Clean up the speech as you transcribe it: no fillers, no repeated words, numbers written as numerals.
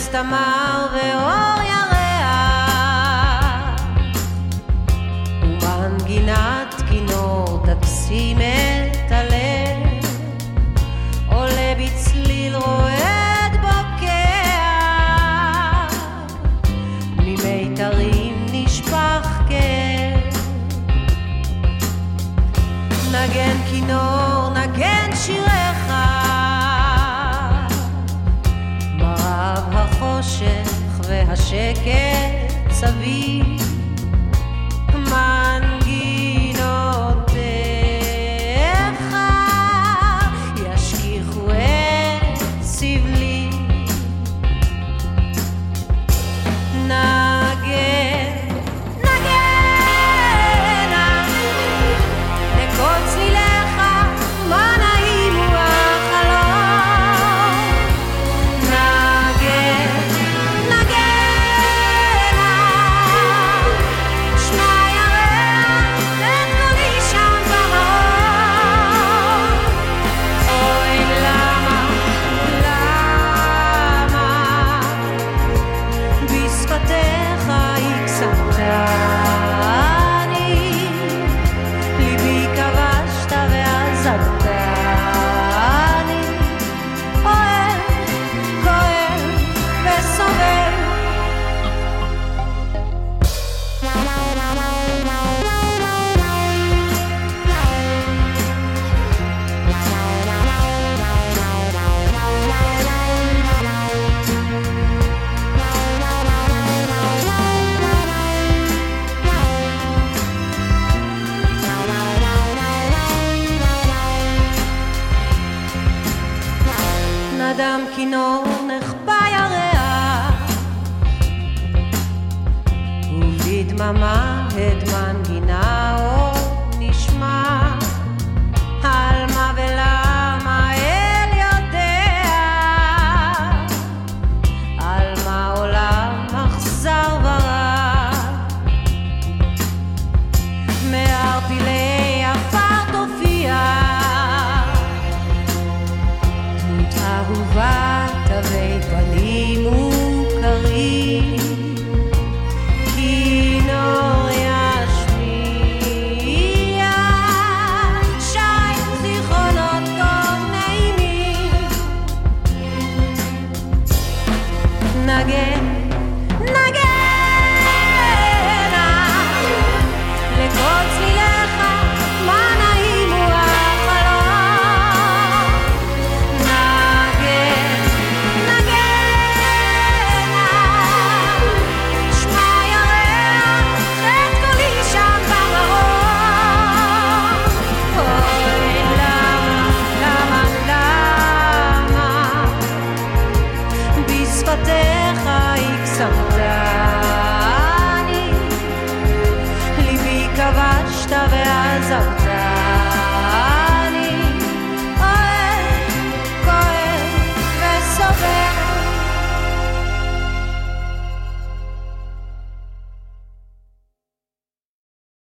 תמר ואור ירח, ומנגינת כינור תקסים את הלב, עולה בצליל רועד בוקע, ממיתרים נשפך כאב. נגן כינור, נגן שיריך, מרב החושך והשקט סביב, מנגינותיך ישכיחו את סבלי. נגן, נגן, לכל צליליך, מה נעים הוא החלום. נגן, נגן, שמע ירח את קולי שם במאור. אוי למה, למה בשפתיך הקסמתני, ליבי כבשת ועזבתני, אוהב, כואב וסובל. נדם כינור נחבא ירח, ובדממה את מנגינה עוד נשמע. על מה ולמה אל יודע, על מה עולם אכזר ורע. מערפילי עפר תופיע דמות אהובה, תווי פנים מוכרים, כינור ישמיע שי זיכרונות טוב נעימים. נגן, נגן, לכל צליליך, מה נעים הוא החלום. נגן, נגן, שמע ירח את קולי שם במאור. אוי למה, למה, למה בשפתיך הקסמתני, ליבי כבשת ועזבת